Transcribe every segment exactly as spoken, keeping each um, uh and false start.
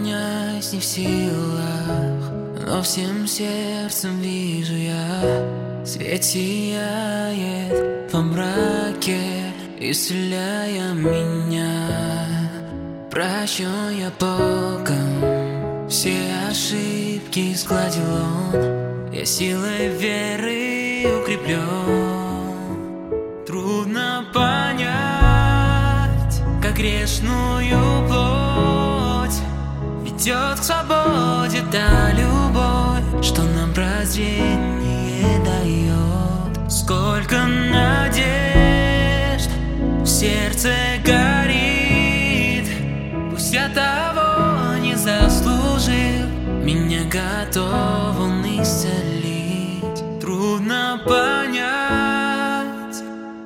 понять не в силах, но всем сердцем вижу я. Свет сияет во мраке, исцеляя меня. Прощу я Богом, все ошибки сгладил Он. Я силой веры укреплен. Трудно понять, как грешную плоть ведет к свободе та любовь, что нам прозрение дает. Сколько надежд в сердце горит, пусть я того не заслужил, меня готов Он исцелить. Трудно понять,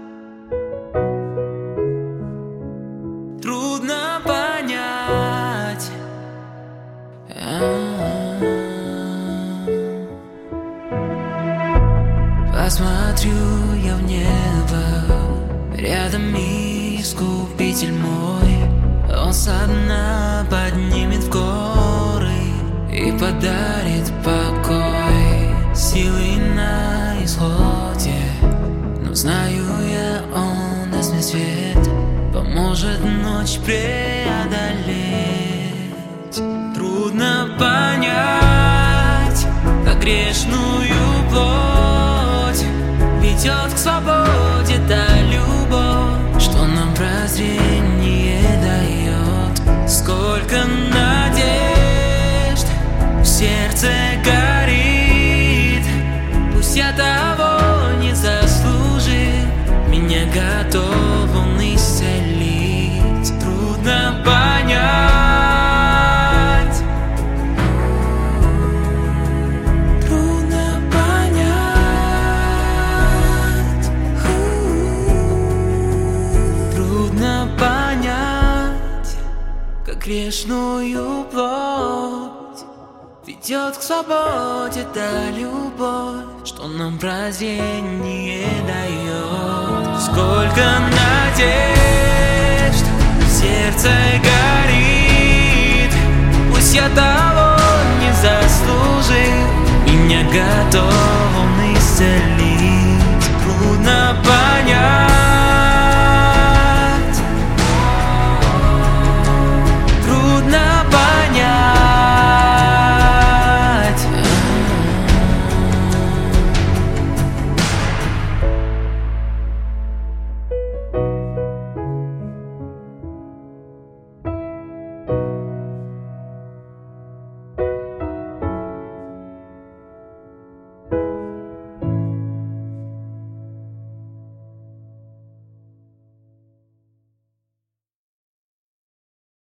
трудно понять. Посмотрю я в небо, рядом Искупитель мой. Он со дна поднимет в горы и подарит покой. Силы на исходе, но знаю я, Он даст мне свет, поможет ночь преодолеть. Трудно понять, как грешную плоть ведет к свободе та любовь, что нам прозрение дает. Сколько надежд в сердце горит, пусть я того не заслужил, меня готов Он исцелить. Трудно понять, трудно понять, трудно понять, как грешную плоть ведет к свободе та любовь, что нам прозрение дает. Сколько надежд в сердце горит, пусть я того не заслужил, меня готов